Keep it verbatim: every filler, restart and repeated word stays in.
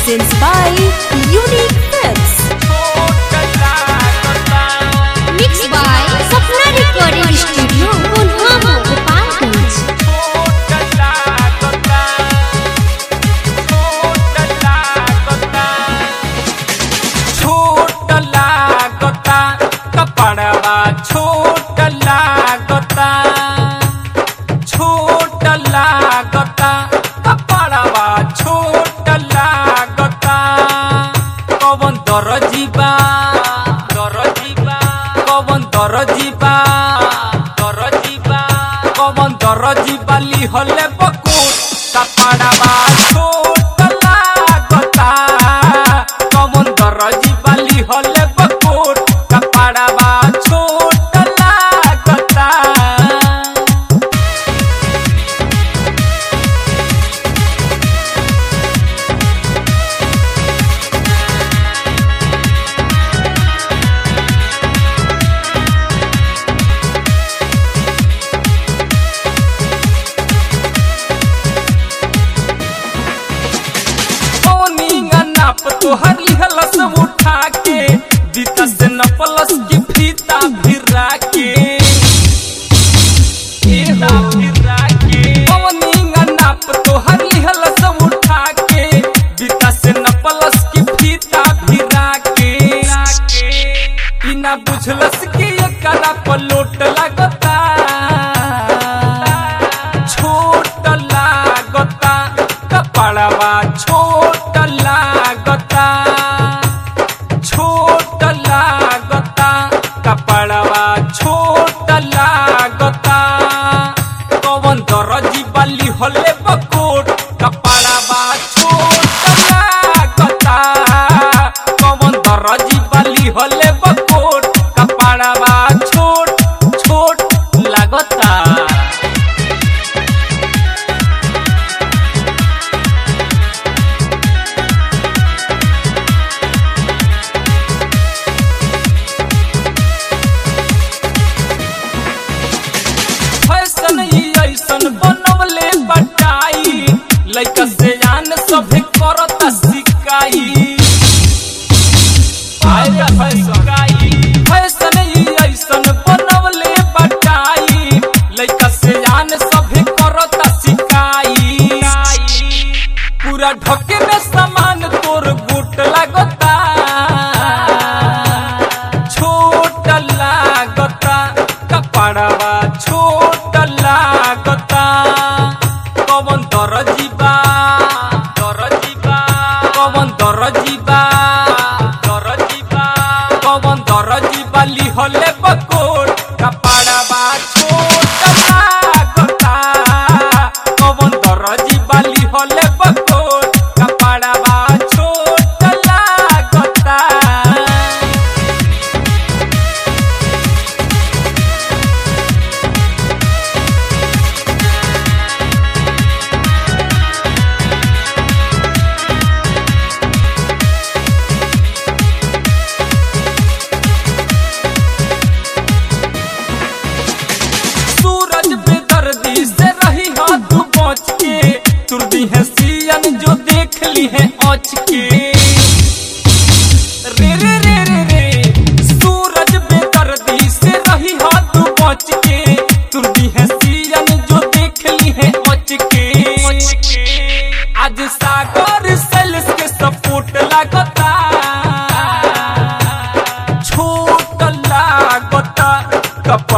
presents by Unique Films. Mixed by Sapna Recording Studio, Punhama, Gopalganj. छोट लागता कपड़वा छोट लागता छोट लागता कपड़वा छोट लागता कवन दरजीबा दरजीबा कवन दरजीबा दरजीबा कवन दरजीबा लिहले बकुट कपड़वा छोट लागता कवन दरजीबा लिहले बकुट कपड़वा छोट लागता। तोहर लिहलस उठा के दीता से नपलस की फीता फिरा के फीता फिरा के पवनी नाप तोहर लिहलस उठा के दीता से नपलस की फीता फिरा के बिना बुझलस की एकरा पलोट लगता छोट लागता कपड़वा छोट लागता छोट लागता कपड़वा छोट लागता कवन दरजीबा लिहले बकोट कपड़वा छोट लागता कवन दरजीबा लिहले बकोट कपड़वा छोट छोट लागता। बनवले बटाई लइका से जान सभे करता सिकाई आया फसकाई फैशन ऐसन बनवले बटाई लइका से जान सभे करता सिकाई पूरा ढके में सामान तोर गुट लगता छोट लागता कपड़वा छोट लागता कवन दरजीबा दरजीबा कवन दरजीबा दरजीबा कवन दरजीबा लिहले बकोट कपड़वा छोट लागता कवन दरजीबा लिहले बकोट कपड़वा छोट लागता। तुरदी है सियन जो देख ली है औच के रे रे रे रे रे सूरज बेदर्दी से रही हाथ बच के तुरदी है सियन जो देख ली है औच के आज सागर सेल्स के सपोर्ट लागता छोट लागता कपड़ा